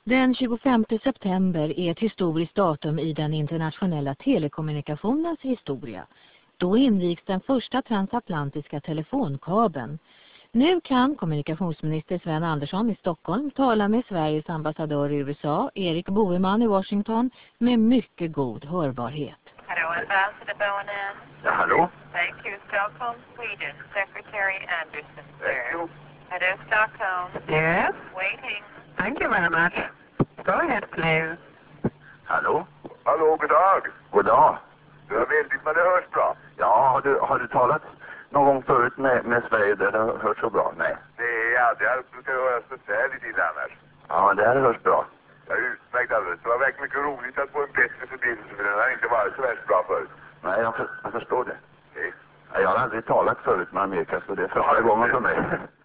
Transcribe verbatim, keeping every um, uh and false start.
Den tjugofemte september är ett historiskt datum i den internationella telekommunikationens historia. Då invigs den första transatlantiska telefonkabeln. Nu kan kommunikationsminister Sven Andersson i Stockholm tala med Sveriges ambassadör i U S A, Erik Boheman i Washington, med mycket god hörbarhet. Hello, Ambassador Boheman. Ja, hallå? Thank you, Stockholm, Sweden. Secretary Anderson, sir. Thank you. Hello, Stockholm. Yes, Waiting. thank you very much. Go ahead, please. Hallå? Hallå, god dag. God dag. Det var väldigt, men det hörs bra. Ja, har du, har du talat någon gång förut med, med Sverige där det har hört så bra? Nej. Nej, ja, det brukar höras förfärligt illa annars. Ja, det här hörs bra. Ja, utmärkt alldeles. Det var verkligen mycket roligt att få en bättre förbindelse, för den har inte varit så värst bra förut. Nej, jag, för, jag förstår det. Okej. Jag har aldrig talat förut med Amerika, så det är första gången för mig.